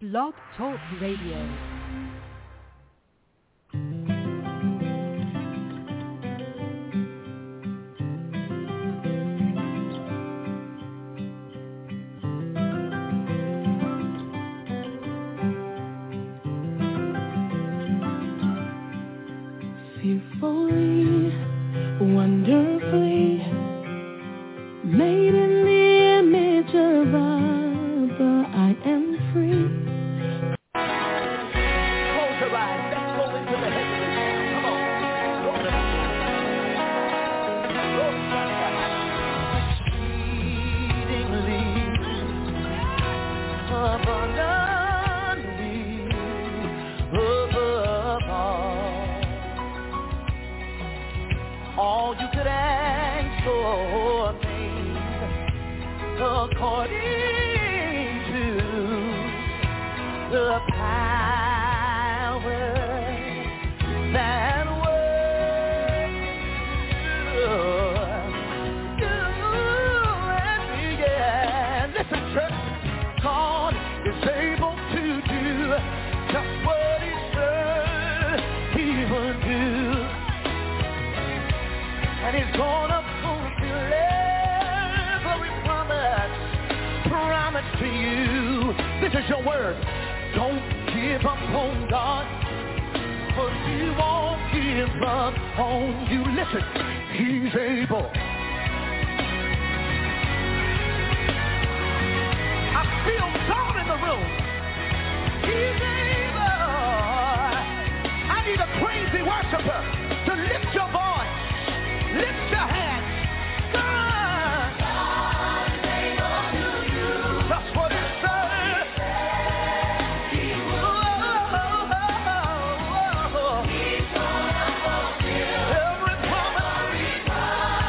Blog Talk Radio. Fearfully, wonderfully, made in the image of Abba, I am free. Close your eyes. Let's go into the heavenly realm. Come on. Exceedingly, abundantly, above all you could ask for me, according to the power that works. Yeah. Listen, church, God is able to do just what He said He would do. And He's gonna fulfill every promise to you. This is your word. Don't give up on God, for He won't give up on you. Listen, He's able. I feel God in the room. He's able. I need a crazy worshiper to lift your voice. Lift your hands. God is able to do just what He said He would. He's gonna fulfill every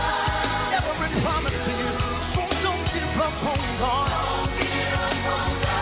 promise to you. So don't give up on God.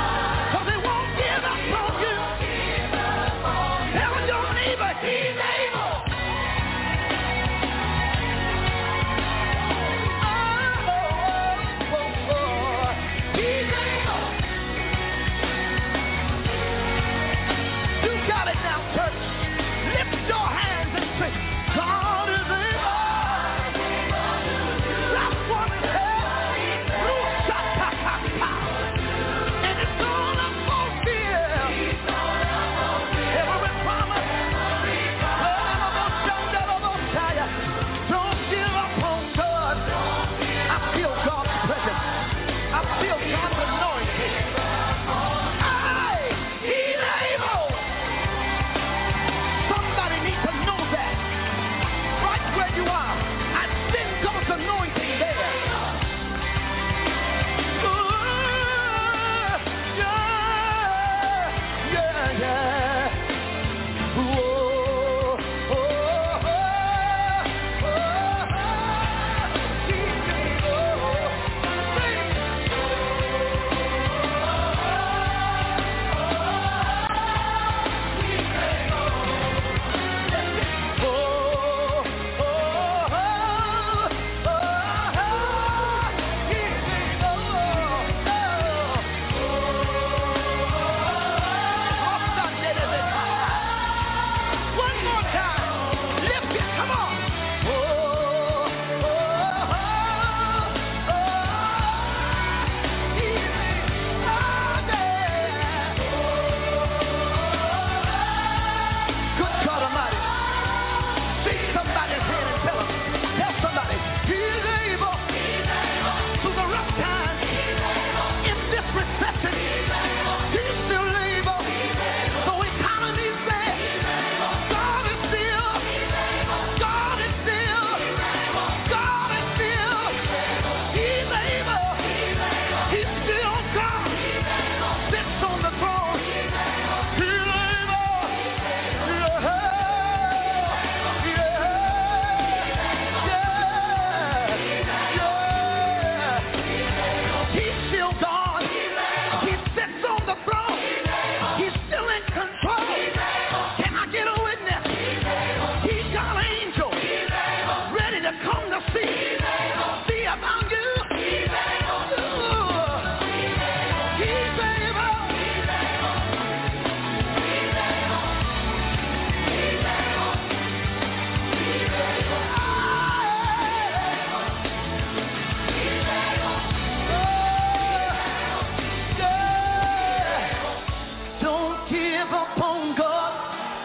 up on God.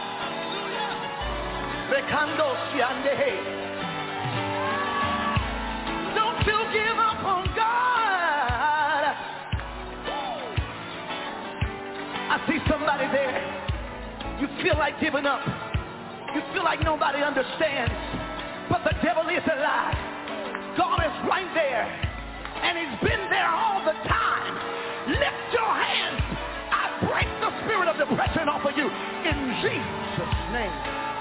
Don't you give up on God. I see somebody there. You feel like giving up. You feel like nobody understands. But the devil is a lie. God is right there. And he's been there all the time. Lift your hands. I break the spirit of depression off of you in Jesus' name.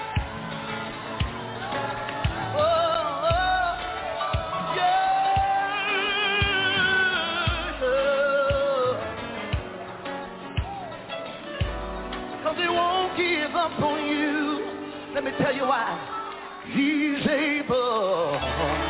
Because he won't give up on you. Let me tell you why. He's able.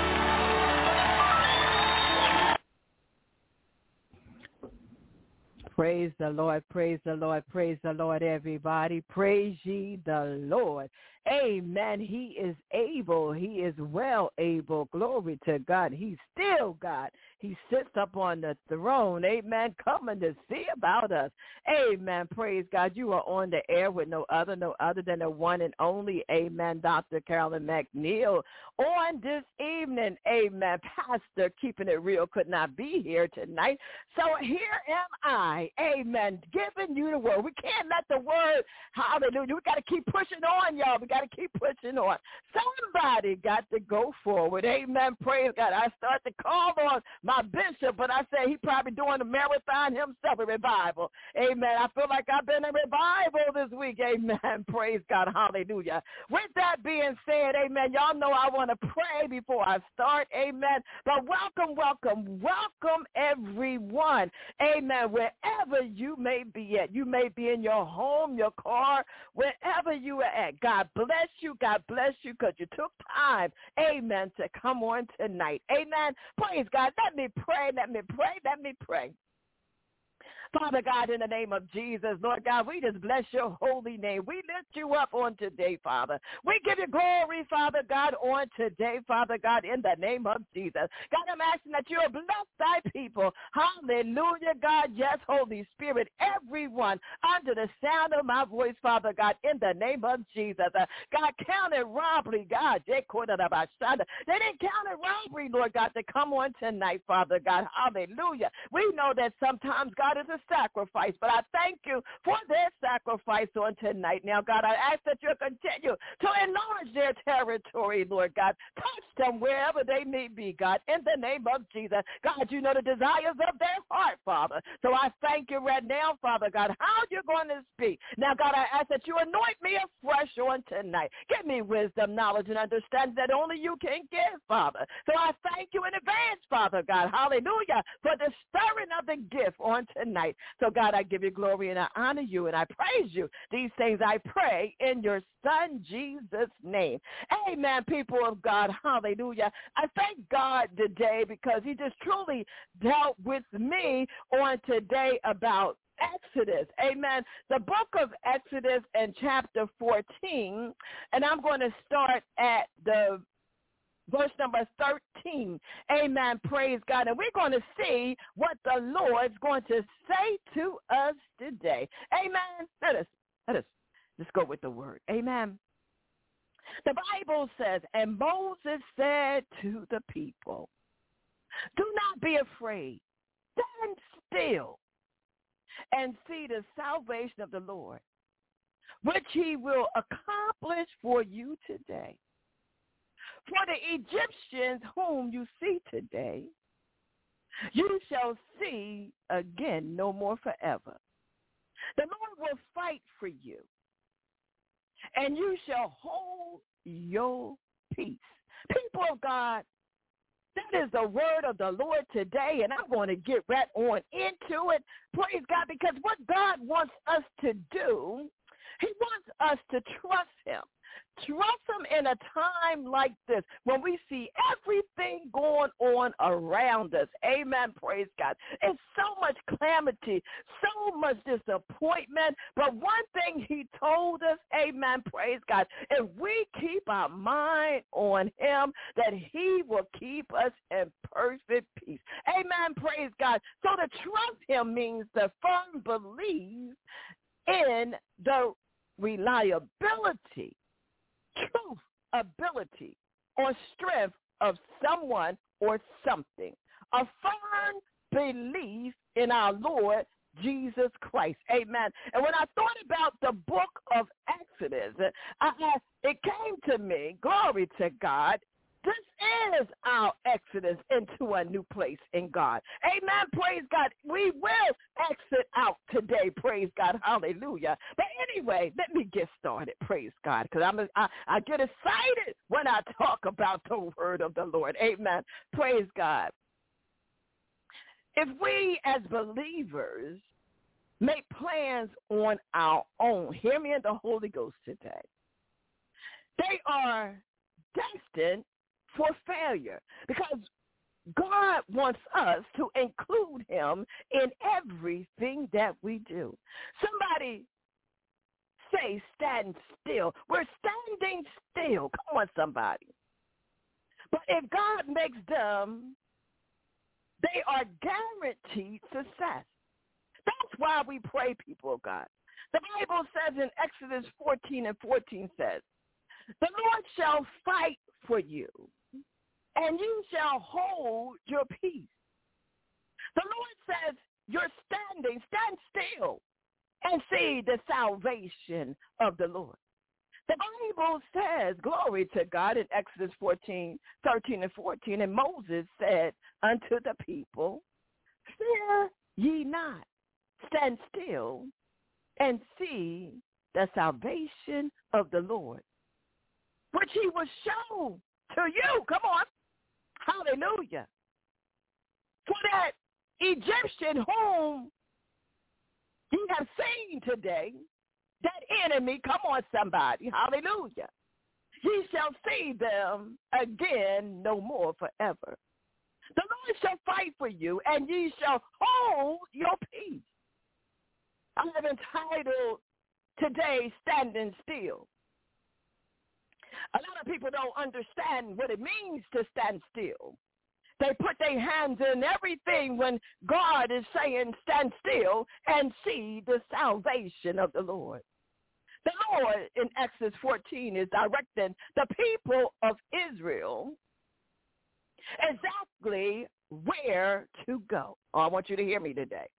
Praise the Lord, praise the Lord, praise the Lord, everybody. Praise ye the Lord. Amen. He is able. He is well able. Glory to God. He's still God. He sits up on the throne. Amen. Coming to see about us. Amen. Praise God. You are on the air with no other than the one and only, amen, Dr. Carolyn McNeil. On this evening, amen, Pastor Keeping It Real could not be here tonight. So here am I, amen, giving you the word. We can't let the word, hallelujah, we got to keep pushing on, y'all. We got to keep pushing on. Somebody got to go forward. Amen. Praise God. I start to call on my bishop, but I say he probably doing a marathon himself, a revival. Amen. I feel like I've been in revival this week. Amen. Praise God. Hallelujah. With that being said, amen, y'all know I want to pray before I start. Amen. But welcome everyone. Amen. Wherever you may be at. You may be in your home, your car, wherever you are at. God bless you. God bless you because you took time, amen, to come on tonight. Amen. Praise God. Let me pray. Father God, in the name of Jesus, Lord God, we just bless your holy name. We lift you up on today, Father. We give you glory, Father God, on today, Father God, in the name of Jesus. God, I'm asking that you'll bless thy people. Hallelujah, God. Yes, Holy Spirit, everyone under the sound of my voice, Father God, in the name of Jesus. God, count it robbery, God. They didn't count it robbery, Lord God, to come on tonight, Father God. Hallelujah. We know that sometimes, God, is a sacrifice, but I thank you for their sacrifice on tonight. Now, God, I ask that you continue to enlarge their territory, Lord God. Touch them wherever they may be, God, in the name of Jesus. God, you know the desires of their heart, Father. So I thank you right now, Father God, how you're going to speak. Now, God, I ask that you anoint me afresh on tonight. Give me wisdom, knowledge, and understanding that only you can give, Father. So I thank you in advance, Father God, hallelujah, for the stirring of the gift on tonight. So, God, I give you glory and I honor you and I praise you. These things I pray in your Son, Jesus' name. Amen, people of God. Hallelujah. I thank God today because he just truly dealt with me on today about Exodus. Amen. The book of Exodus and chapter 14, and I'm going to start at the verse number 13. Amen. Praise God. And we're going to see what the Lord's going to say to us today. Amen. Let us just go with the word. Amen. The Bible says, and Moses said to the people, do not be afraid. Stand still and see the salvation of the Lord, which he will accomplish for you today. For the Egyptians whom you see today, you shall see again no more forever. The Lord will fight for you, and you shall hold your peace. People of God, that is the word of the Lord today, and I'm going to get right on into it. Praise God, because what God wants us to do, he wants us to trust him. Trust him in a time like this when we see everything going on around us. Amen. Praise God. It's so much calamity, so much disappointment. But one thing he told us, amen, praise God, if we keep our mind on him, that he will keep us in perfect peace. Amen. Praise God. So to trust him means to firmly believe in the reliability, truth, ability, or strength of someone or something. A firm belief in our Lord Jesus Christ. Amen. And when I thought about the book of Exodus, it came to me, glory to God, this is our exodus into a new place in God. Amen. Praise God. We will exit out today. Praise God. Hallelujah. But anyway, let me get started. Praise God. Because I get excited when I talk about the word of the Lord. Amen. Praise God. If we as believers make plans on our own, hear me in the Holy Ghost today, they are destined for failure, because God wants us to include him in everything that we do. Somebody say stand still. We're standing still. Come on, somebody. But if God makes them, they are guaranteed success. That's why we pray, people of God. The Bible says in Exodus 14:14 says, the Lord shall fight for you, and you shall hold your peace. The Lord says, you're standing, stand still, and see the salvation of the Lord. The Bible says, glory to God, in Exodus 14:13-14, and Moses said unto the people, fear ye not, stand still, and see the salvation of the Lord, which he will show to you. Come on. Hallelujah. For that Egyptian whom you have seen today, that enemy, come on, somebody. Hallelujah. Ye shall see them again no more forever. The Lord shall fight for you, and ye shall hold your peace. I have entitled today, Standing Still. A lot of people don't understand what it means to stand still. They put their hands in everything when God is saying stand still and see the salvation of the Lord. The Lord in Exodus 14 is directing the people of Israel exactly where to go. Oh, I want you to hear me today.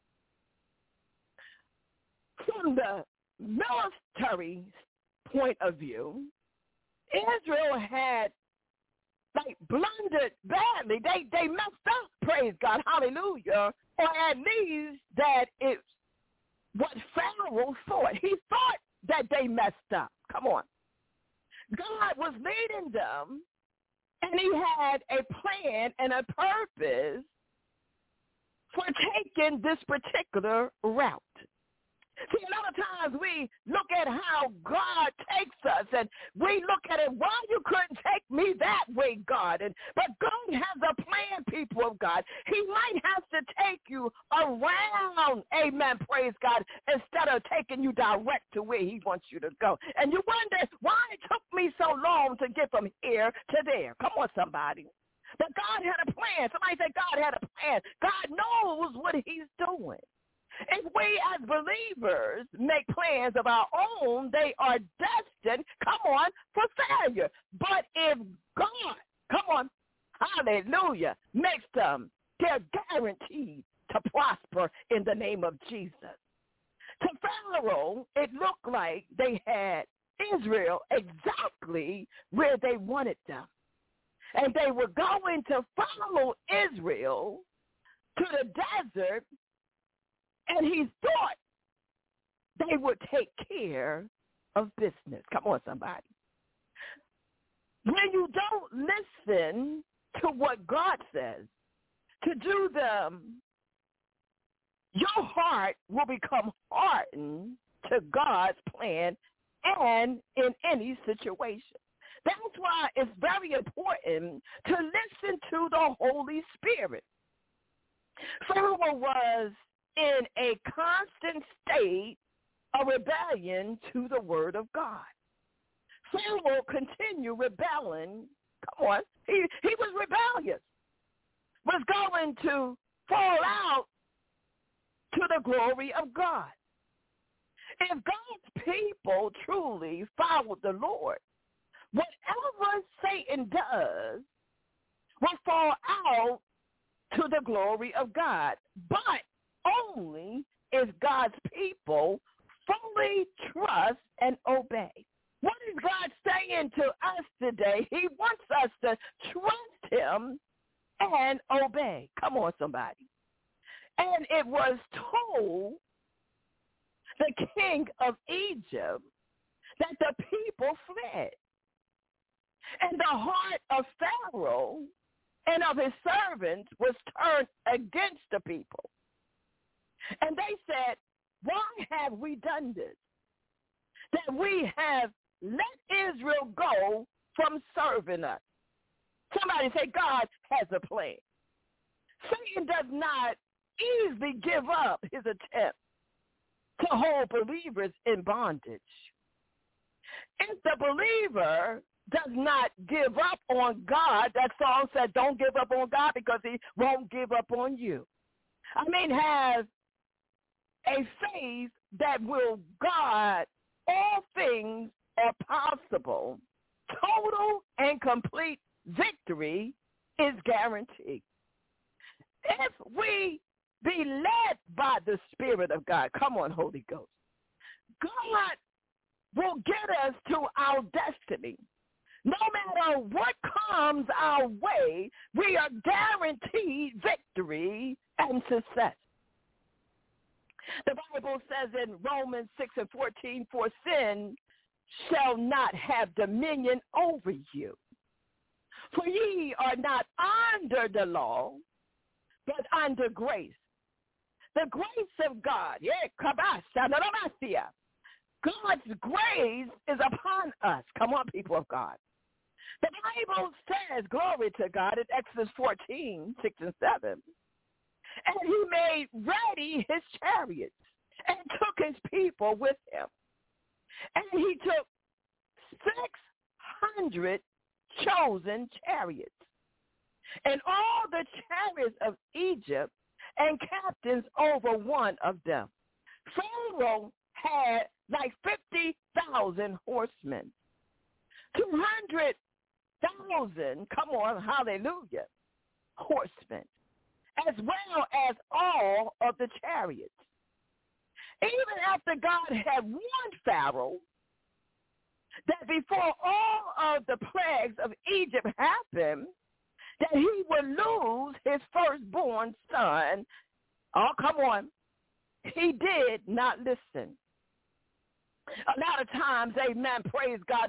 From the military point of view, Israel had blundered badly. They messed up, praise God, hallelujah. Or at least that it's what Pharaoh thought. He thought that they messed up. Come on. God was leading them, and he had a plan and a purpose for taking this particular route. See, a lot of times we look at how God takes us, and we look at it, why you couldn't take me that way, God? But God has a plan, people of God. He might have to take you around, amen, praise God, instead of taking you direct to where he wants you to go. And you wonder why it took me so long to get from here to there. Come on, somebody. But God had a plan. Somebody say God had a plan. God knows what he's doing. If we as believers make plans of our own, they are destined, come on, for failure. But if God, come on, hallelujah, makes them, they're guaranteed to prosper in the name of Jesus. To Pharaoh, it looked like they had Israel exactly where they wanted them. And they were going to follow Israel to the desert, and he thought they would take care of business. Come on, somebody. When you don't listen to what God says to do them, your heart will become hardened to God's plan and in any situation. That's why it's very important to listen to the Holy Spirit. Pharaoh was in a constant state of rebellion to the word of God. Pharaoh continued rebelling. Come on. He was rebellious. Was going to fall out to the glory of God. If God's people truly followed the Lord, whatever Satan does will fall out to the glory of God, but only if God's people fully trust and obey. What is God saying to us today? He wants us to trust him and obey. Come on, somebody. And it was told the king of Egypt that the people fled. And the heart of Pharaoh and of his servants was turned against the people. And they said, why have we done this? That we have let Israel go from serving us. Somebody say, God has a plan. Satan does not easily give up his attempt to hold believers in bondage. If the believer does not give up on God, that song said, don't give up on God because he won't give up on you. I mean, have a faith that will guard all things are possible. Total and complete victory is guaranteed. If we be led by the Spirit of God, come on, Holy Ghost, God will get us to our destiny. No matter what comes our way, we are guaranteed victory and success. The Bible says in Romans 6:14, for sin shall not have dominion over you. For ye are not under the law, but under grace. The grace of God, God's grace is upon us. Come on, people of God. The Bible says, glory to God, in Exodus 14:6 and 7, and he made ready his chariots and took his people with him. And he took 600 chosen chariots and all the chariots of Egypt and captains over one of them. Pharaoh had like 50,000 horsemen, 200,000, come on, hallelujah, horsemen, as well as all of the chariots. Even after God had warned Pharaoh that before all of the plagues of Egypt happened, that he would lose his firstborn son, oh, come on, he did not listen. A lot of times, amen, praise God,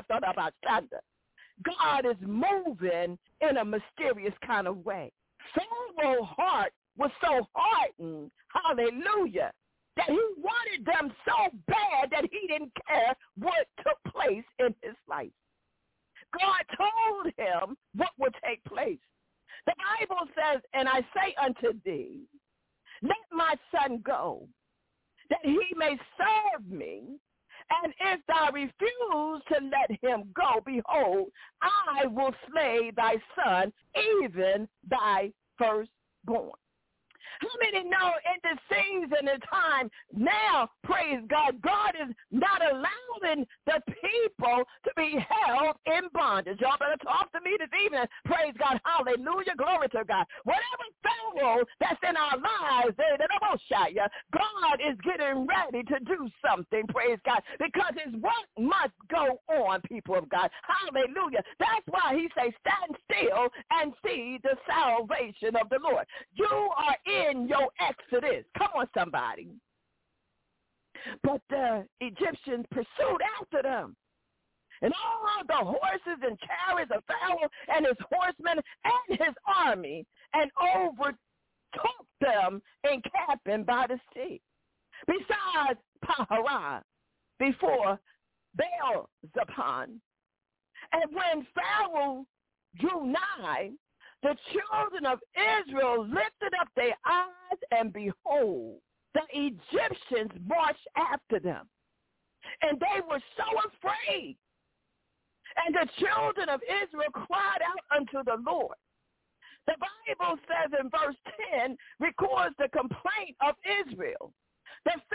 God is moving in a mysterious kind of way. Pharaoh's heart was so hardened, hallelujah, that he wanted them so bad that he didn't care what took place in his life. God told him what would take place. The Bible says, and I say unto thee, let my son go, that he may serve me. And if thou refuse to let him go, behold, I will slay thy son, even thy firstborn. How many know in this season and time now, praise God, God is not allowing the people to be held in bondage. Y'all better talk to me this evening. Praise God. Hallelujah. Glory to God. Whatever Pharaoh that's in our lives, God is getting ready to do something, praise God, because his work must go on, people of God. Hallelujah. That's why he says, stand still and see the salvation of the Lord. You are in your exodus. Come on, somebody. But the Egyptians pursued after them. And all the horses and chariots of Pharaoh and his horsemen and his army, and overtook them encamping by the sea. Besides Paharah, before Baal-Zepon. And when Pharaoh drew nigh, the children of Israel lifted up their eyes, and behold, the Egyptians marched after them. And they were so afraid. And the children of Israel cried out unto the Lord. The Bible says in verse 10, records the complaint of Israel. The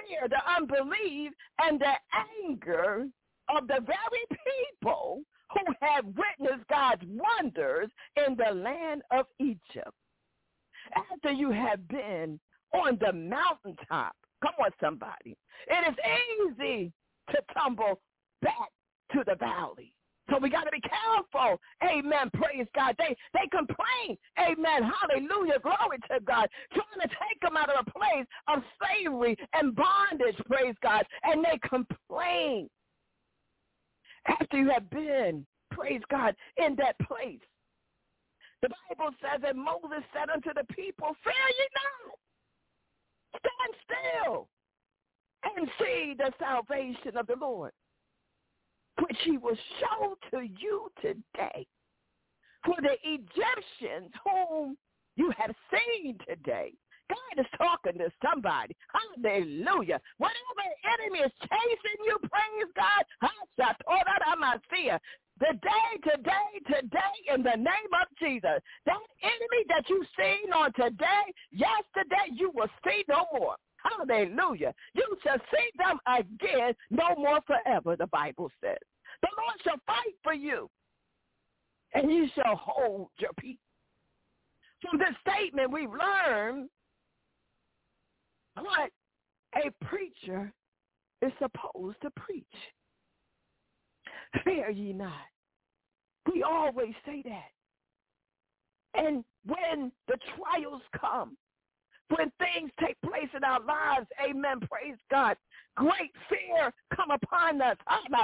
fear, the unbelief, and the anger of the very people who have witnessed God's wonders in the land of Egypt. After you have been on the mountaintop, come on, somebody, it is easy to tumble back to the valley. So we got to be careful. Amen. Praise God. They complain. Amen. Hallelujah. Glory to God. Trying to take them out of a place of slavery and bondage. Praise God. And they complain. After you have been, praise God, in that place. The Bible says that Moses said unto the people, fear ye not. Stand still and see the salvation of the Lord, which he will show to you today. For the Egyptians whom you have seen today, God is talking to somebody. Hallelujah. Whatever enemy is chasing you, praise God. Today, in the name of Jesus. That enemy that you've seen on today, yesterday, you will see no more. Hallelujah. You shall see them again, no more forever, the Bible says. The Lord shall fight for you, and you shall hold your peace. From this statement, we've learned what a preacher is supposed to preach. Fear ye not. We always say that. And when the trials come, when things take place in our lives, amen, praise God, great fear come upon us.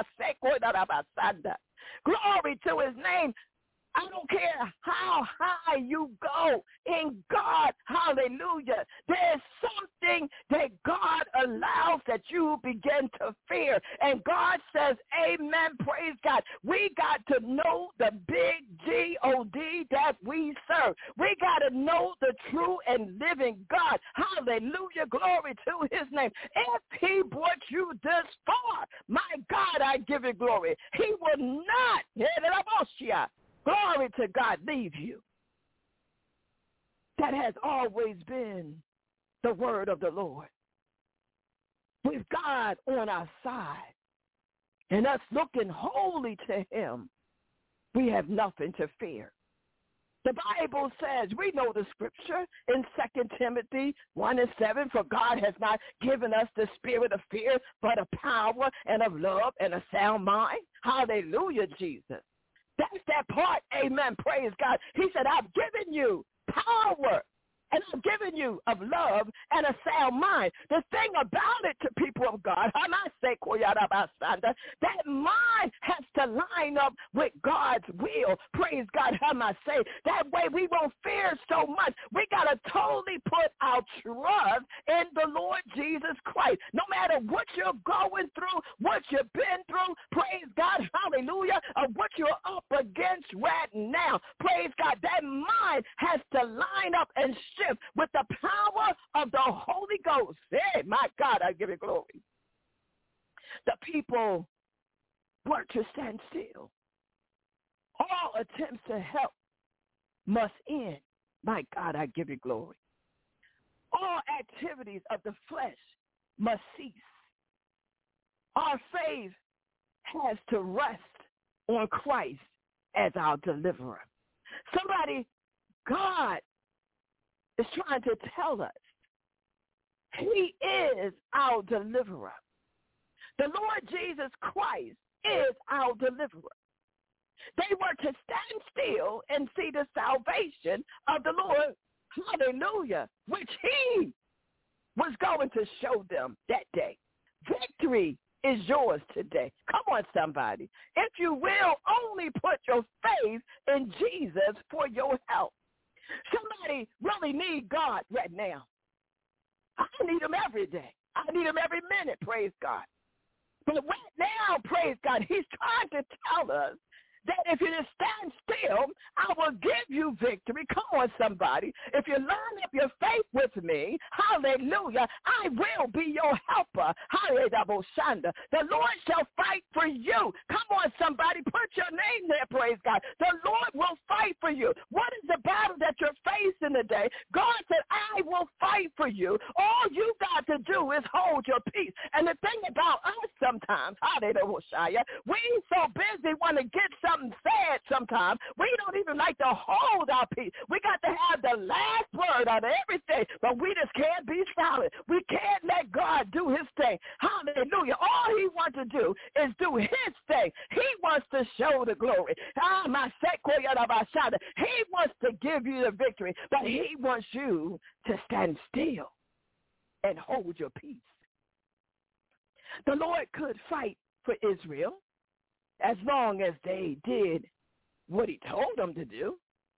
Glory to his name. I don't care how high you go in God, hallelujah. There's something that God allows that you begin to fear. And God says, amen, praise God. We got to know the big G-O-D that we serve. We got to know the true and living God. Hallelujah, glory to his name. If he brought you this far, my God, I give you glory. He will not, glory to God, leave you. That has always been the word of the Lord. With God on our side and us looking wholly to him, we have nothing to fear. The Bible says, we know the scripture in 2 Timothy 1:7, for God has not given us the spirit of fear, but of power and of love and a sound mind. Hallelujah, Jesus. That's that part, amen, praise God. He said, I've given you power, and I've given you of love and a sound mind. The thing about it, to people of God, that mind has to line up with God's will. Praise God, that way we won't fear so much. We got to totally put our trust in the Lord Jesus Christ. No matter what you're going through, what you've been through, praise God, hallelujah, or what you're up against right now, praise God, that mind has to line up and shift with the power of the Holy Ghost. Hey, my God, I give you glory. The people were to stand still. All attempts to help must end. My God, I give you glory. All activities of the flesh must cease. Our faith has to rest on Christ as our deliverer. Somebody, God is trying to tell us he is our deliverer. The Lord Jesus Christ is our deliverer. They were to stand still and see the salvation of the Lord, hallelujah, which he was going to show them that day. Victory is yours today. Come on, somebody. If you will, only put your faith in Jesus for your help. Somebody really need God right now. I need him every day. I need him every minute, praise God. But right now, praise God, he's trying to tell us that if you just stand still, I will give you victory. Come on, somebody. If you line up your faith with me, hallelujah, I will be your helper. Hallelujah. The Lord shall fight for you. Come on, somebody. Put your name there, praise God. The Lord will fight for you. What is the battle that you're facing today? God said, I will fight for you. All you got to do is hold your peace. And the thing about us sometimes, hallelujah, we so busy want to get something said sometimes. We don't even like to hold our peace. We got to have the last word on everything, but we just can't be silent. We can't let God do his thing. Hallelujah. All he wants to do is do his thing. He wants to show the glory. He wants to give you the victory, but he wants you to stand still and hold your peace. The Lord could fight for Israel as long as they did what he told them to do.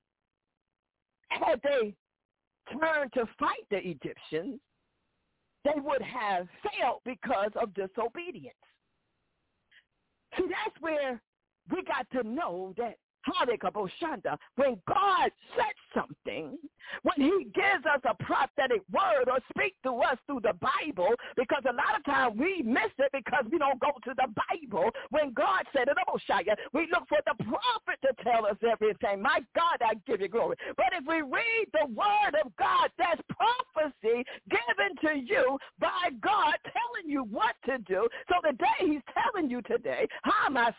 Had they turned to fight the Egyptians, they would have failed because of disobedience. See, that's where we got to know that when God says something, when he gives us a prophetic word or speak to us through the Bible, because a lot of times we miss it because we don't go to the Bible. When God said it, we look for the prophet to tell us everything. My God, I give you glory. But if we read the word of God, that's prophecy given to you by God telling you what to do. So the day he's telling you today, I want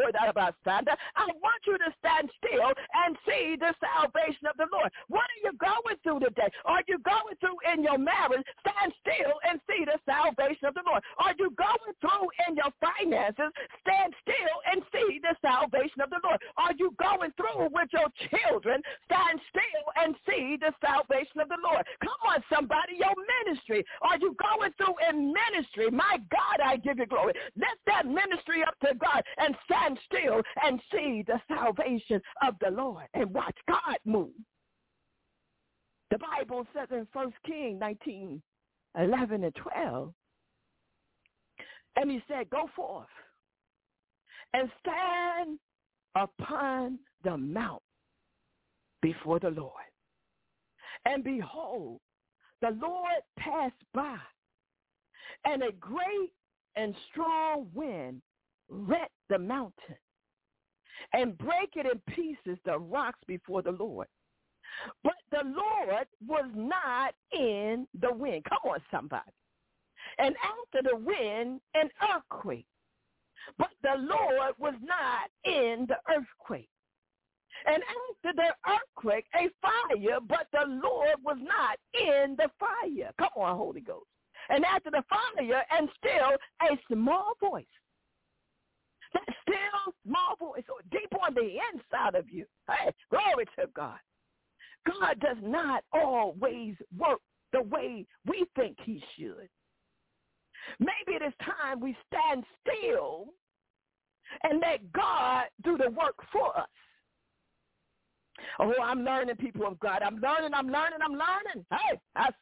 you to stand still and see the salvation of the Lord. What are you going through today? Are you going through in your marriage? Stand still and see the salvation of the Lord. Are you going through in your finances? Stand still and see the salvation of the Lord. Are you going through with your children? Stand still and see the salvation of the Lord. Come on, somebody, your ministry. Are you going through in ministry? My God, I give you glory. Lift that ministry up to God and stand still and see the salvation of the Lord and watch God move. The Bible says in 1 Kings 19:11 and 12, and he said, go forth and stand upon the mount before the Lord. And behold, the Lord passed by, and a great and strong wind rent the mountain and break it in pieces, the rocks before the Lord. But the Lord was not in the wind. Come on, somebody. And after the wind, an earthquake. But the Lord was not in the earthquake. And after the earthquake, a fire, but the Lord was not in the fire. Come on, Holy Ghost. And after the fire, and still a small voice. That still small voice, deep on the inside of you. Hey, glory to God. God does not always work the way we think he should. Maybe it is time we stand still and let God do the work for us. Oh, I'm learning, people of God. I'm learning. Hey,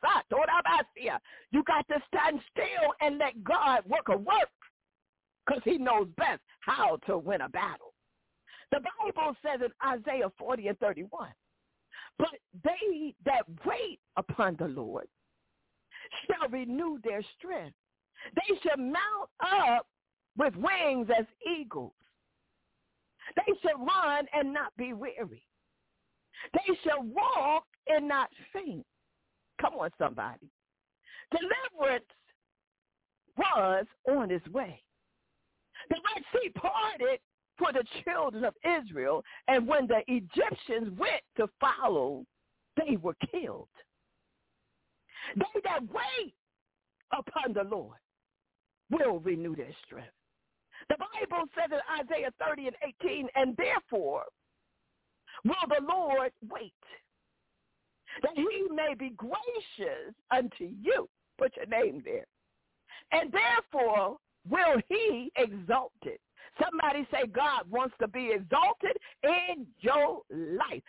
you got to stand still and let God work a work, because he knows best how to win a battle. The Bible says in Isaiah 40 and 31, but they that wait upon the Lord shall renew their strength. They shall mount up with wings as eagles. They shall run and not be weary. They shall walk and not faint. Come on, somebody. Deliverance was on its way. The Red Sea parted for the children of Israel, and when the Egyptians went to follow, they were killed. They that wait upon the Lord will renew their strength. The Bible says in Isaiah 30 and 18, and therefore will the Lord wait, that he may be gracious unto you. Put your name there. And therefore will he exalt it. Somebody say God wants to be exalted in your life.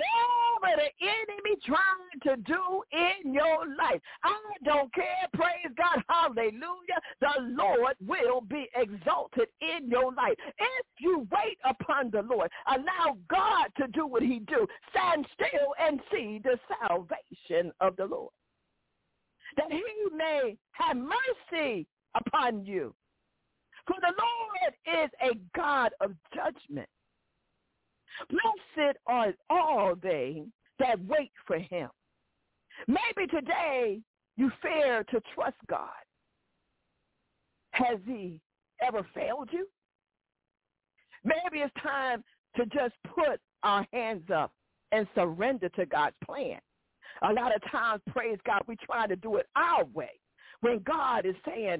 Whatever the enemy trying to do in your life, I don't care, praise God, hallelujah, the Lord will be exalted in your life. If you wait upon the Lord, allow God to do what he do, stand still and see the salvation of the Lord, that he may have mercy upon you. For the Lord is a God of judgment. Blessed are all they that wait for him. Maybe today you fear to trust God. Has he ever failed you? Maybe it's time to just put our hands up and surrender to God's plan. A lot of times, praise God, we try to do it our way. When God is saying,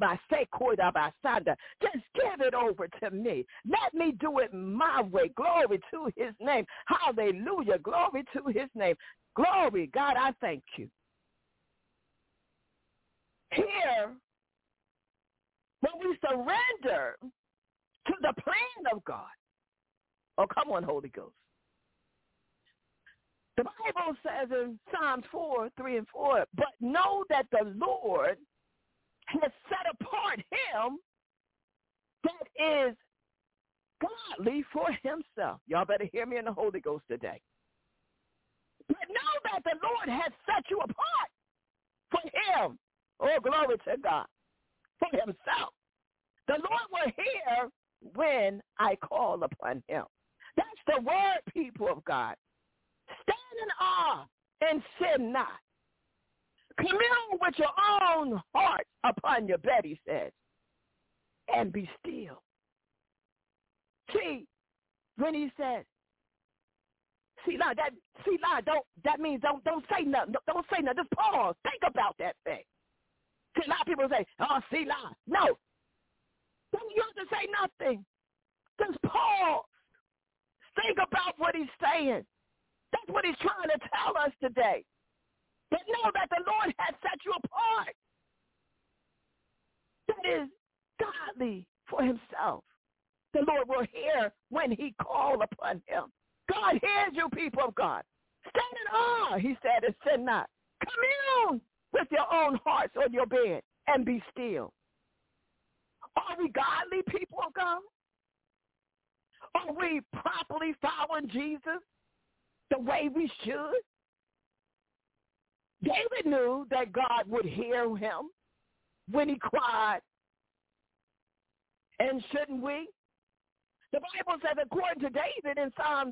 just give it over to me. Let me do it my way. Glory to his name. Hallelujah. Glory to his name. Glory, God, I thank you. Here, when we surrender to the plan of God, oh, come on, Holy Ghost. The Bible says in Psalms 4:3-4, but know that the Lord has set apart him that is godly for himself. Y'all better hear me in the Holy Ghost today. But know that the Lord has set you apart for him. Oh, glory to God. For himself. The Lord will hear when I call upon him. That's the word, people of God. Stand in awe and sin not. Commune with your own heart upon your bed, he says, and be still. See, when he said, that means don't say nothing. Don't say nothing. Just pause. Think about that thing. See, a lot of people say, oh, Selah. No. You have to say nothing. Just pause. Think about what he's saying. That's what he's trying to tell us today. But know that the Lord has set you apart. That is godly for himself. The Lord will hear when he calls upon him. God hears you, people of God. Stand in awe, he said, and sin not. Commune with your own hearts on your bed and be still. Are we godly people of God? Are we properly following Jesus the way we should? David knew that God would hear him when he cried. And shouldn't we? The Bible says, according to David in Psalm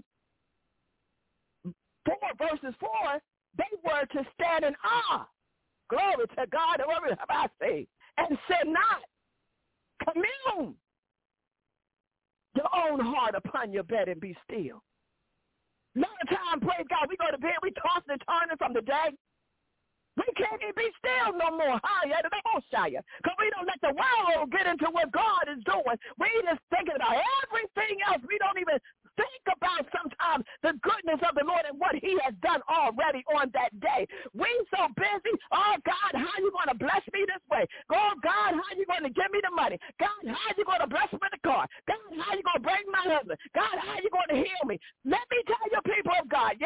4:4, they were to stand in awe. Glory to God, whoever have I say, and sin not. Commune your own heart upon your bed and be still. A lot of time, praise God, we go to bed, we tossing and turning from the day. We can't even be still no more. Because we don't let the world get into what God is doing. We just thinking about everything else. We don't even think about sometimes the goodness of the Lord and what he has done already on that day. We so busy. Oh, God, how you going to bless me this way? Oh, God, how you going to give me the money? God, how you going to bless me with the car? God, how you going to bring my husband? God, how you going to heal me? Let me tell you, people of God,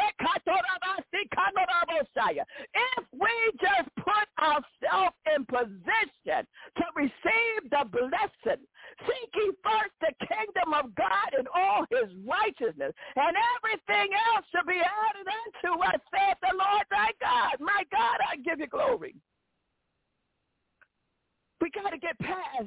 if we just put ourselves in position to receive the blessing, seek ye first the kingdom of God and all his righteousness, and everything else shall be added unto us, saith the Lord thy God. My God, I give you glory. We got to get past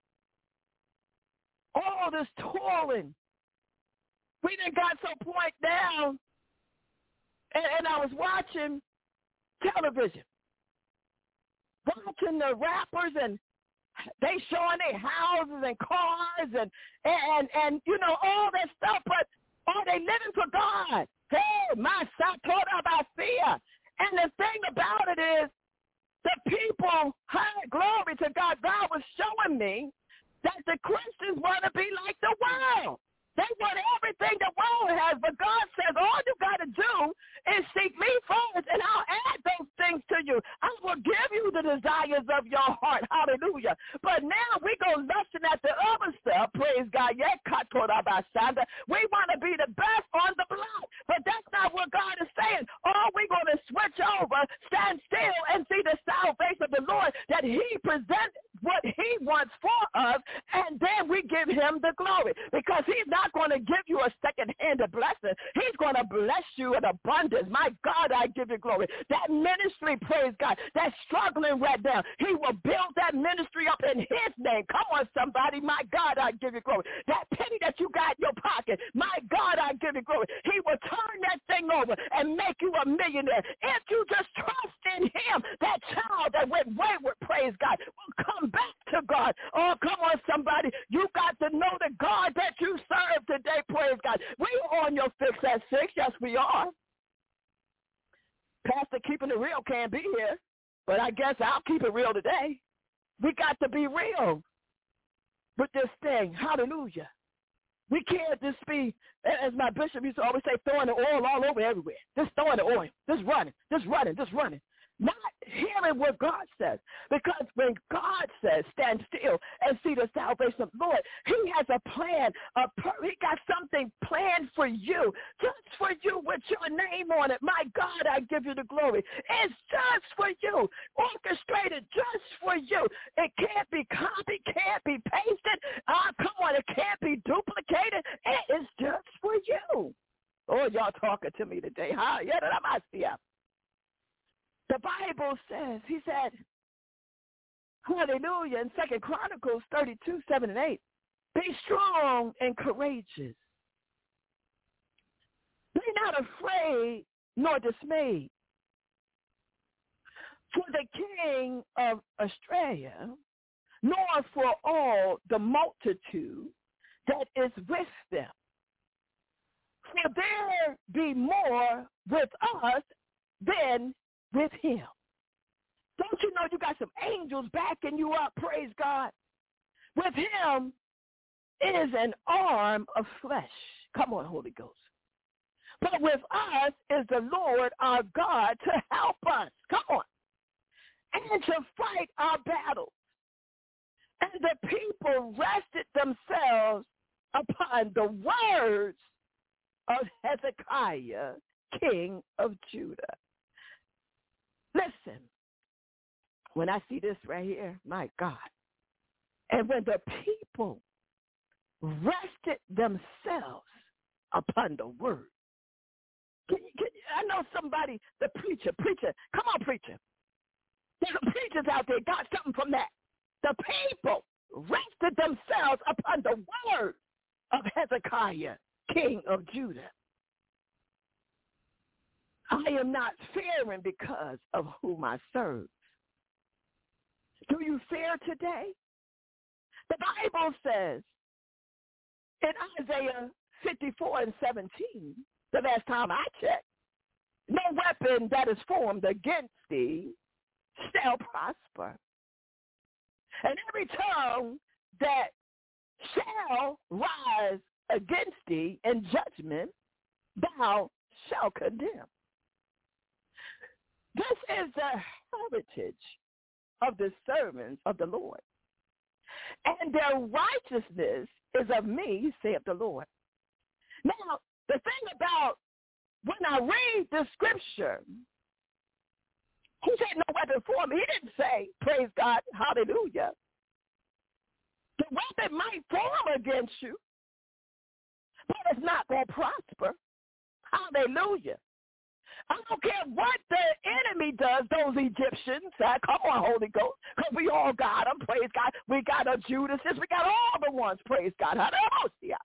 all this toiling. We done got so point down, and I was watching television, watching the rappers, and they showing their houses and cars and you know, all that stuff, but are they living for God? Hey, my son told about fear. And the thing about it is, the people, glory to God, God was showing me that the Christians want to be like the world. They want everything the world has, but God says all you got to do is seek me first, and I'll add those things to you. I will give you the desires of your heart. Hallelujah. But now we go lusting at the other stuff. Praise God. We want to be the best on the block, but that's not what God is saying. Or we're going to switch over, stand still, and see the salvation of the Lord, that he presents what he wants for us, and then we give him the glory, because he's not going to give you a second-handed blessing. He's going to bless you in abundance. My God, I give you glory. That ministry, praise God, that's struggling right now, he will build that ministry up in his name. Come on, somebody. My God, I give you glory. That penny that you got in your pocket, my God, I give you glory. He will turn that thing over and make you a millionaire. If you just trust in him, that child that went wayward, praise God, will come back to God. Oh, come on, somebody. You got to know the God that you serve today, praise God. We on your fix at 6. Yes, we are. Pastor Keeping It Real can't be here, but I guess I'll keep it real today. We got to be real with this thing. Hallelujah. We can't just be, as my bishop used to always say, throwing the oil all over everywhere. Just throwing the oil. Just running. Not hearing what God says. Because when God says, stand still and see the salvation of the Lord, he has a plan. He got something planned for you, just for you, with your name on it. My God, I give you the glory. It's just for you, orchestrated just for you. It can't be copied, can't be pasted. Come on, it can't be duplicated. It is just for you. Oh, y'all talking to me today, huh? Yeah, that I see. The Bible says, he said, hallelujah, in 2 Chronicles 32, 7 and 8, be strong and courageous. Be not afraid nor dismayed. For the king of Australia, nor for all the multitude that is with them. For there be more with us than with him. Don't you know you got some angels backing you up, praise God? With him is an arm of flesh. Come on, Holy Ghost. But with us is the Lord our God to help us. Come on. And to fight our battles. And the people rested themselves upon the words of Hezekiah, king of Judah. Listen, when I see this right here, my God, and when the people rested themselves upon the word. I know somebody, the preacher, come on, preacher. There's some preachers out there got something from that. The people rested themselves upon the word of Hezekiah, king of Judah. I am not fearing because of whom I serve. Do you fear today? The Bible says in Isaiah 54 and 17, the last time I checked, no weapon that is formed against thee shall prosper. And every tongue that shall rise against thee in judgment, thou shalt condemn. This is the heritage of the servants of the Lord. And their righteousness is of me, saith the Lord. Now, the thing about when I read the scripture, he said no weapon formed. He didn't say, praise God, hallelujah. The weapon might form against you, but it's not going to prosper. Hallelujah. I don't care what the enemy does, those Egyptians. Come on, Holy Ghost, because we all got them, praise God. We got a Judas. We got all the ones, praise God. Hallelujah.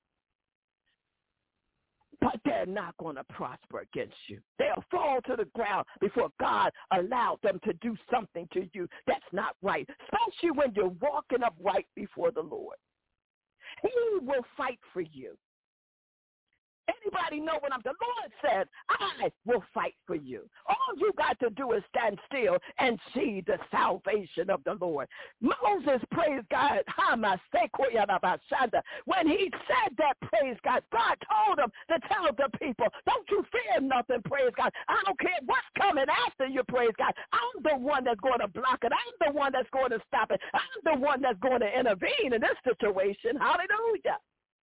But they're not going to prosper against you. They'll fall to the ground before God allowed them to do something to you that's not right, especially when you're walking upright before the Lord. He will fight for you. Anybody know what the Lord says, I will fight for you. All you got to do is stand still and see the salvation of the Lord. Moses, praise God, when he said that, praise God, God told him to tell the people, don't you fear nothing, praise God. I don't care what's coming after you, praise God. I'm the one that's going to block it. I'm the one that's going to stop it. I'm the one that's going to intervene in this situation. Hallelujah.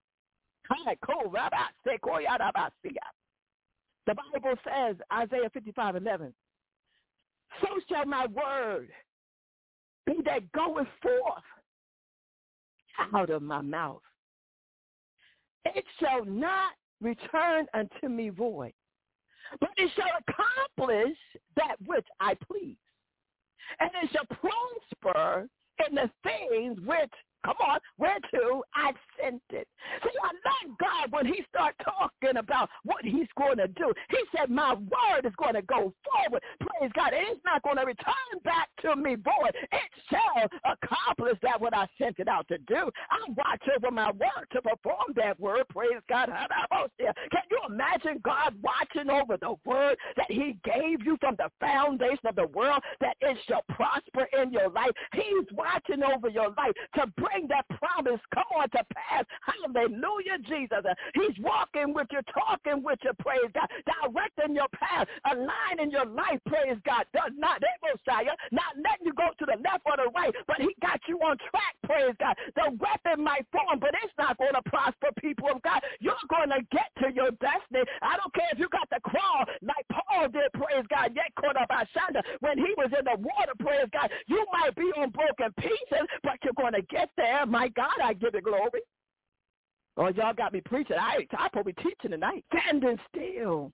The Bible says, Isaiah 55:11, so shall my word be that goeth forth out of my mouth. It shall not return unto me void, but it shall accomplish that which I please. And it shall prosper in the things which, whereto I sent it. See, I love God when he starts talking about what he's going to do. He said, my word is going to go forward. Praise God. It is not going to return back to me void. It shall accomplish that what I sent it out to do. I watch over my word to perform that word. Praise God. Can you imagine God watching over the word that he gave you from the foundation of the world, that it shall prosper in your life? He's watching over your life to bring that promise, to pass. Hallelujah, Jesus. He's walking with you, talking with you, praise God, directing your path, aligning your life, praise God. Not letting you go to the left or the right, but he got you on track, praise God. The weapon might form, but it's not going to prosper, people of God. You're going to get to your destiny. I don't care if you got to crawl like Paul did, praise God, when he was in the water, praise God. You might be on broken pieces, but you're going to get there. My God, I give it glory. Oh, y'all got me preaching. I'm probably teaching tonight. Standing still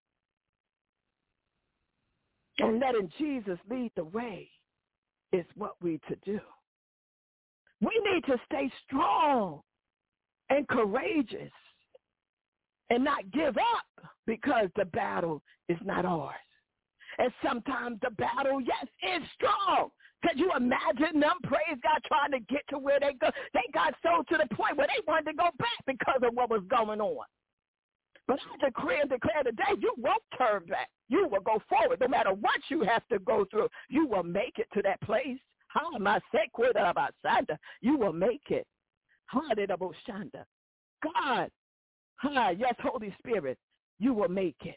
and letting Jesus lead the way is what we to do. We need to stay strong and courageous and not give up because the battle is not ours. And sometimes the battle, yes, is strong. Could you imagine them, praise God, trying to get to where they go? They got so to the point where they wanted to go back because of what was going on. But I decree and declare today, you won't turn back. You will go forward. No matter what you have to go through, you will make it to that place. You will make it. God, yes, Holy Spirit, you will make it.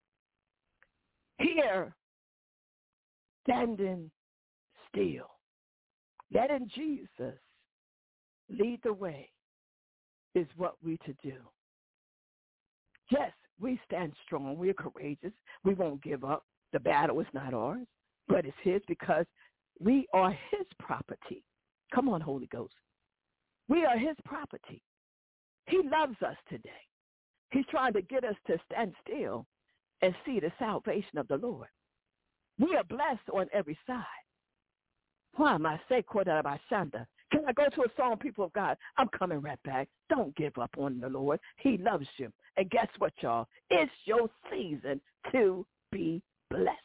Here, standing still, letting Jesus lead the way is what we to do. Yes, we stand strong. We're courageous. We won't give up. The battle is not ours, but it's his because we are his property. Come on, Holy Ghost. We are his property. He loves us today. He's trying to get us to stand still and see the salvation of the Lord. We are blessed on every side. Why am I say, can I go to a song, people of God? I'm coming right back. Don't give up on the Lord. He loves you. And guess what, y'all? It's your season to be blessed.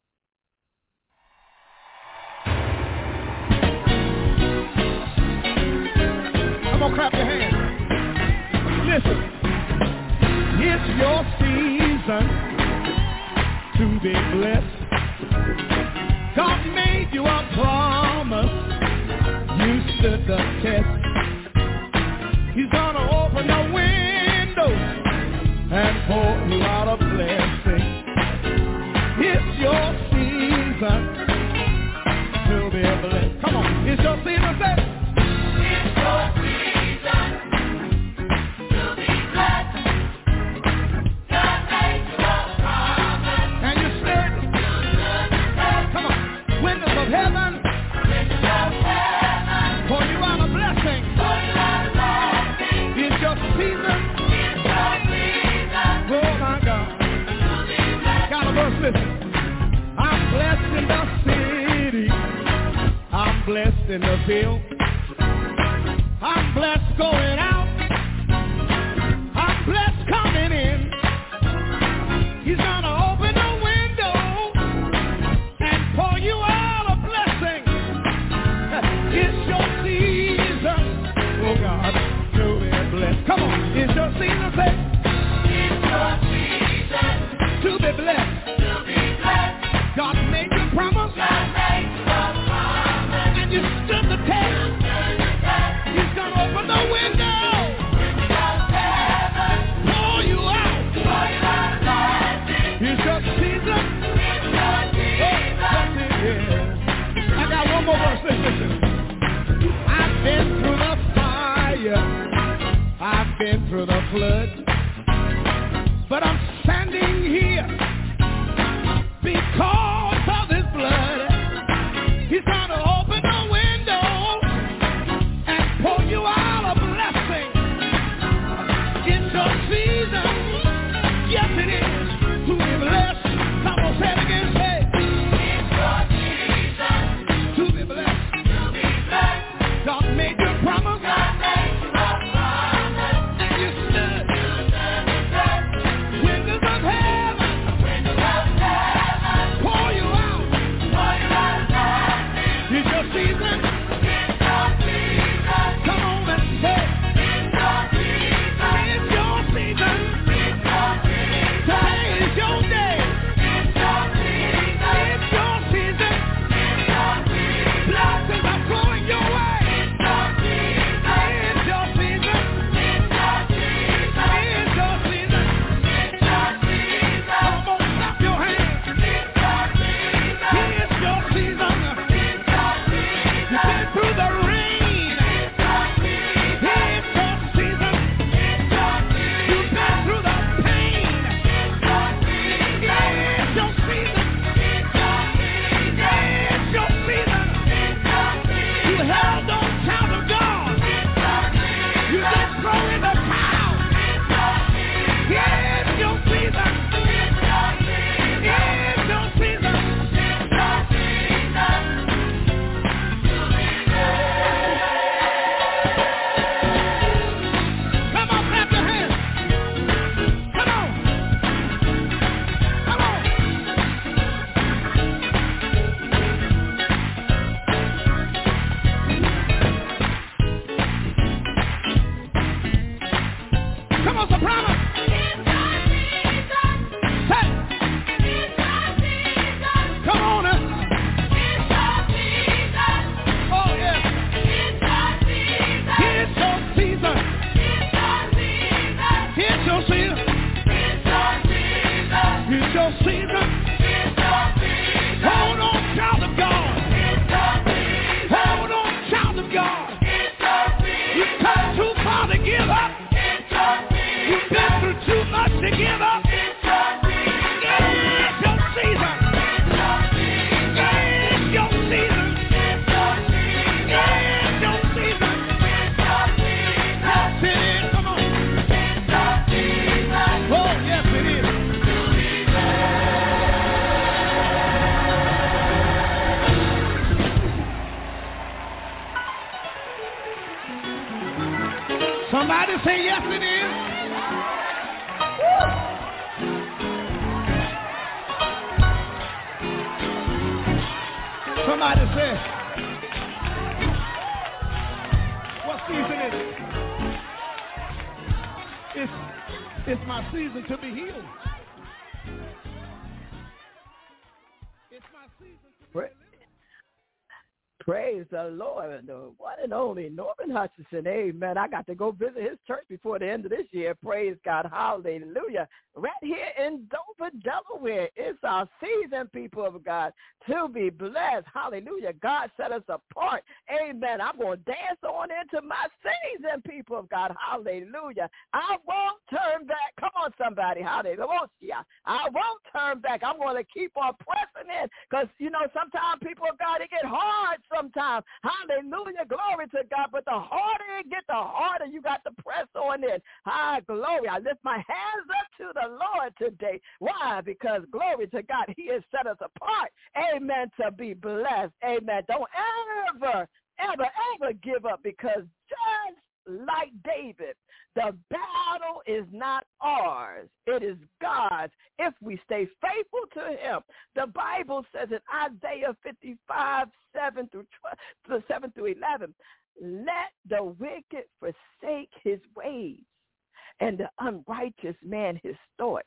I'm going to clap your hands. Listen. It's your season to be blessed. God made you a promise. You stood the test. He's gonna open the window and pour you out a blessing. It's your season to be blessed. Come on, it's your season, say. It's your season to be blessed. God made you a promise. And you stood. Come on, windows of heaven. For you are a blessing. It's your season. Oh my God. Got a verse, listen. I'm blessed in the city. I'm blessed in the field. I'm blessed going out. I'm blessed coming in. He's gonna open the window and pour you out a blessing. It's your season, oh God, to be blessed. Come on, it's your season, say. It's your Somebody say yes, it is. Somebody say, what season is it? It's my season to be healed. It's my season to be delivered. Praise the Lord, the one and only Norman Hutchinson. Amen. I got to go visit his church before the end of this year. Praise God. Hallelujah. Right here in Dover, Delaware. It's our season, people of God, to be blessed. Hallelujah. God set us apart. Amen. I'm going to dance on into my season, people of God. Hallelujah. I won't turn back. Come on, somebody. Hallelujah. I won't turn back. I'm going to keep on pressing in because, sometimes people of God, it get hard sometimes. Hallelujah. Glory to God. But the harder it gets, the harder you got to press on in. Glory. I lift my hands up to the Lord today. Why? Because glory to God, he has set us apart. Amen. To be blessed. Amen. Don't ever give up, because just like David, the battle is not ours. It is God's if we stay faithful to him. The Bible says in Isaiah 55, 7 through 11, let the wicked forsake his ways and the unrighteous man his thoughts.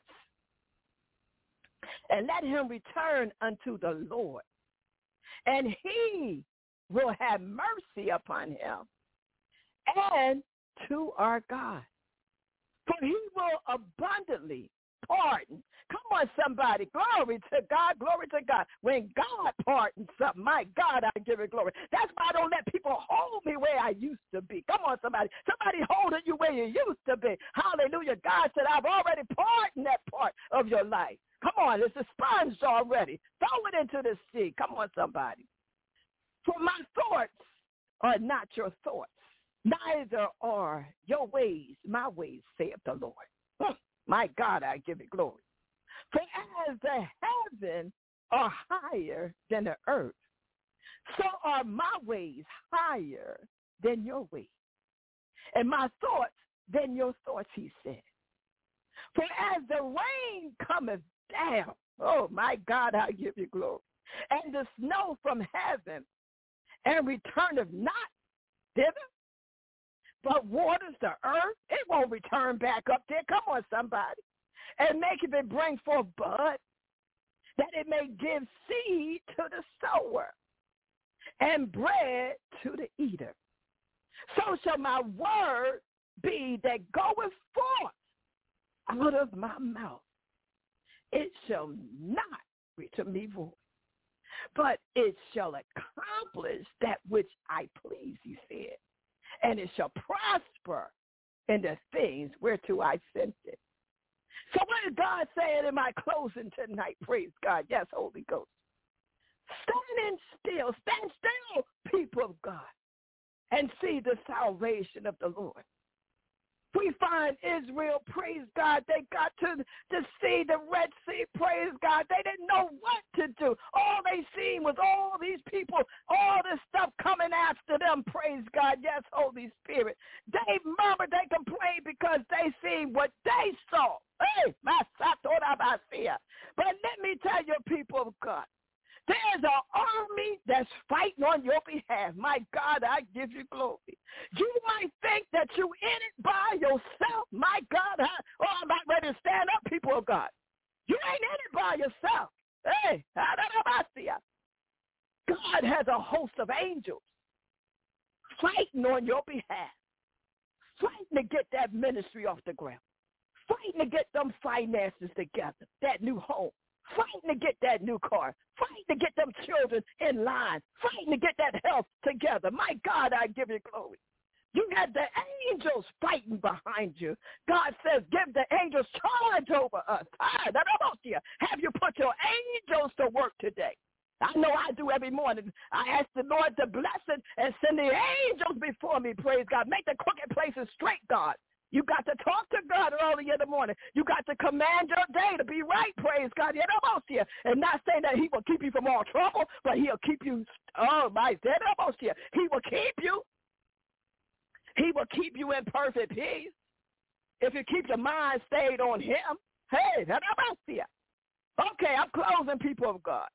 And let him return unto the Lord, and he will have mercy upon him, and to our God. For he will abundantly pardon. Come on, somebody. Glory to God. Glory to God. When God pardons something, my God, I give it glory. That's why I don't let people hold me where I used to be. Come on, somebody. Somebody holding you where you used to be. Hallelujah. God said, I've already pardoned that part of your life. Come on. It's expunged already. Throw it into the sea. Come on, somebody. For my thoughts are not your thoughts, neither are your ways my ways, saith the Lord. My God, I give it glory. For as the heavens are higher than the earth, so are my ways higher than your ways, and my thoughts than your thoughts, he said. For as the rain cometh down, oh my God, I give you glory, and the snow from heaven, and returneth not thither, but waters the earth. It won't return back up there. Come on, somebody. And maketh it bring forth bud, that it may give seed to the sower and bread to the eater. So shall my word be that goeth forth out of my mouth. It shall not return me void, but it shall accomplish that which I please, he said, and it shall prosper in the things whereto I sent it. So what is God saying in my closing tonight? Praise God. Yes, Holy Ghost. Stand still, people of God, and see the salvation of the Lord. We find Israel, praise God, they got to see the Red Sea, praise God. They didn't know what to do. All they seen was all these people, all this stuff coming after them, praise God. Yes, Holy Spirit. They murmured, they complained because they seen what they saw. Hey, but let me tell you, people of God, there's an army that's fighting on your behalf. My God, I give you glory. You might think that you're in it by yourself. My God, I'm not ready to stand up, people of God. You ain't in it by yourself. Hey, God has a host of angels fighting on your behalf, fighting to get that ministry off the ground, fighting to get them finances together, that new home, fighting to get that new car, fighting to get them children in line, fighting to get that health together. My God, I give you glory. You had the angels fighting behind you. God says, give the angels charge over us. Have you put your angels to work today? I know I do every morning. I ask the Lord to bless it and send the angels before me, praise God. Make the crooked places straight, God. You got to talk to God early in the morning. You got to command your day to be right, praise God. And not saying that he will keep you from all trouble, but he'll keep you, he will keep you. He will keep you in perfect peace if you keep your mind stayed on him. Hey, okay, I'm closing, people of God.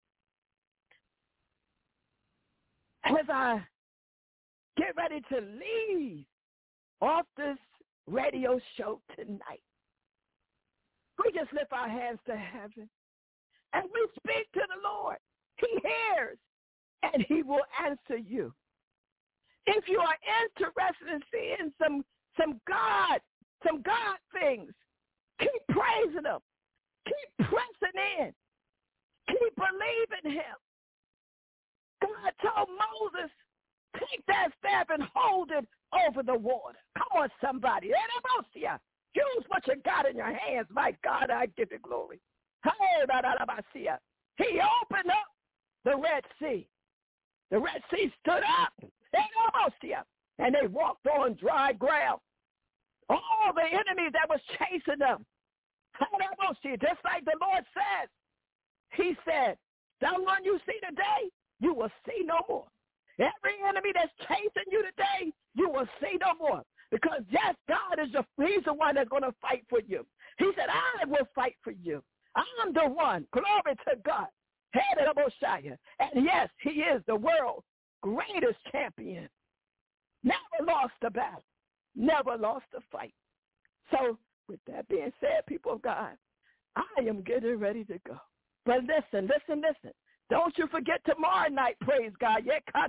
As I get ready to leave off this radio show tonight, we just lift our hands to heaven and we speak to the Lord. He hears and he will answer you. If you are interested in seeing some God things, keep praising him. Keep pressing in. Keep believing him. God told Moses, take that staff and hold it over the water. Come on, somebody. Use what you got in your hands. My God, I give you glory. He opened up the Red Sea. The Red Sea stood up. And they walked on dry ground. All the enemies that was chasing them. Just like the Lord said. He said, the one you see today, you will see no more. Every enemy that's chasing you today, you will see no more. Because, yes, God is he's the one that's going to fight for you. He said, I will fight for you. I'm the one. Glory to God. Head of the Messiah. And, yes, he is the world's greatest champion. Never lost a battle. Never lost a fight. So, with that being said, people of God, I am getting ready to go. But listen. Don't you forget tomorrow night, praise God.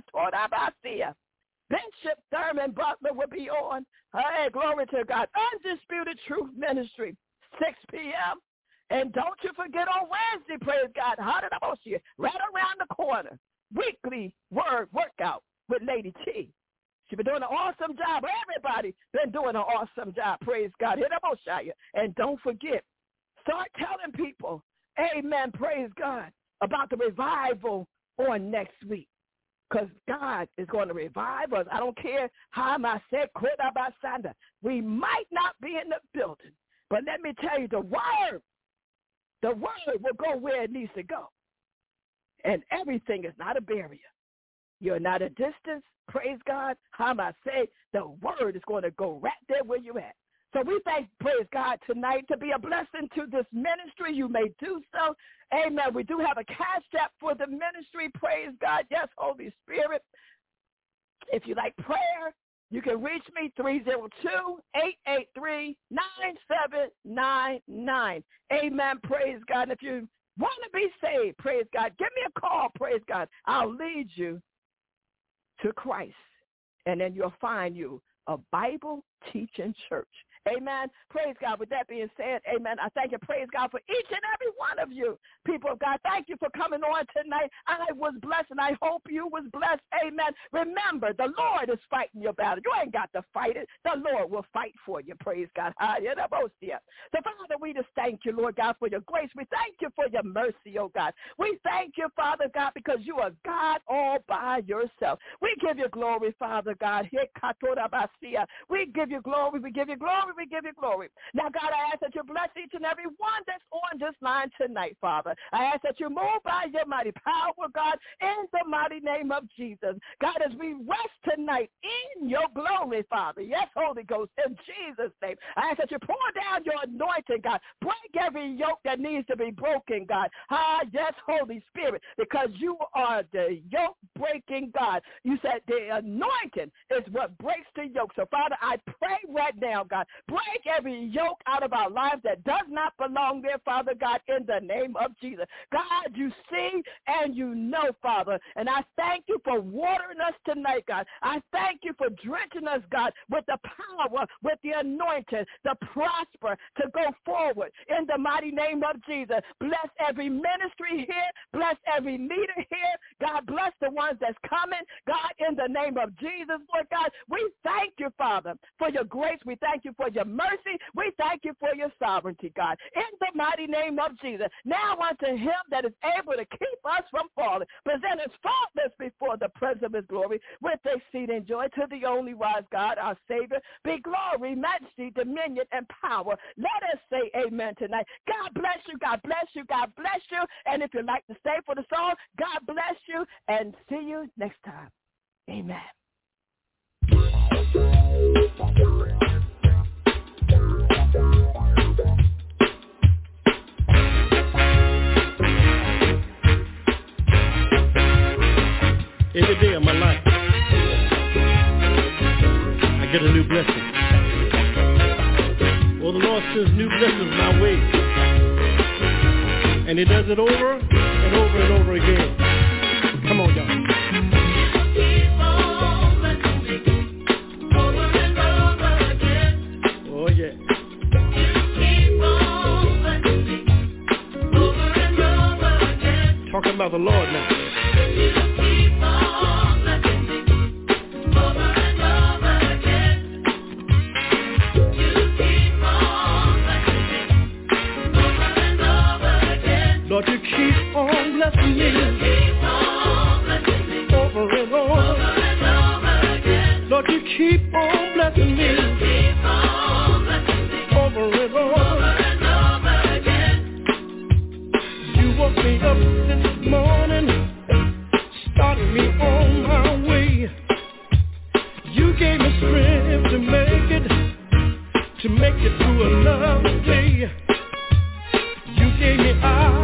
Bishop Thurman Butler will be on. Hey, glory to God. Undisputed Truth Ministry, 6 p.m. And don't you forget on Wednesday, praise God, right around the corner, weekly word workout with Lady T. She's been doing an awesome job. Everybody been doing an awesome job, praise God. And don't forget, start telling people, amen, praise God, about the revival on next week. Because God is going to revive us. I don't care how I said, we might not be in the building. But let me tell you, the word will go where it needs to go. And everything is not a barrier. You're not a distance. Praise God. How I say, the word is going to go right there where you're at. So we thank, praise God, tonight to be a blessing to this ministry. You may do so. Amen. We do have a cash app for the ministry. Praise God. Yes, Holy Spirit. If you like prayer, you can reach me, 302-883-9799. Amen. Praise God. And if you want to be saved, praise God, give me a call, praise God. I'll lead you to Christ. And then you'll find you a Bible teaching church. Amen. Praise God. With that being said, amen, I thank you. Praise God for each and every one of you, people of God. Thank you for coming on tonight. I was blessed, and I hope you was blessed. Amen. Remember, the Lord is fighting your battle. You ain't got to fight it. The Lord will fight for you. Praise God. So, Father, we just thank you, Lord God, for your grace. We thank you for your mercy, oh God. We thank you, Father God, because you are God all by yourself. We give you glory, Father God. We give you glory. We give you glory. We give you glory. Now, God, I ask that you bless each and every one that's on this line tonight, Father. I ask that you move by your mighty power, God, in the mighty name of Jesus. God, as we rest tonight in your glory, Father. Yes, Holy Ghost, in Jesus' name. I ask that you pour down your anointing, God. Break every yoke that needs to be broken, God. Yes, Holy Spirit, because you are the yoke-breaking God. You said the anointing is what breaks the yoke. So, Father, I pray right now, God, break every yoke out of our lives that does not belong there, Father God, in the name of Jesus. God, you see and you know, Father, and I thank you for watering us tonight, God. I thank you for drenching us, God, with the power, with the anointing, to prosper, to go forward in the mighty name of Jesus. Bless every ministry here. Bless every leader here. God, bless the ones that's coming. God, in the name of Jesus, Lord God, we thank you, Father, for your grace. We thank you for your mercy. We thank you for your sovereignty, God, in the mighty name of Jesus. Now unto him that is able to keep us from falling, present us faultless before the presence of his glory, with exceeding joy, to the only wise God, our Savior, be glory, majesty, dominion, and power. Let us say amen tonight. God bless you. God bless you. God bless you. And if you'd like to stay for the song, God bless you, and see you next time. Amen. Every day of my life, I get a new blessing. Well, the Lord sends new blessings my way, and he does it over and over and over again. Come on, y'all. Oh, yeah. Talking about the Lord now. Lord, you keep on blessing me over and over again. Lord, you keep on blessing me over and over again. You woke me up this morning, started me on my way. You gave me strength to make it through another day. You gave me eyes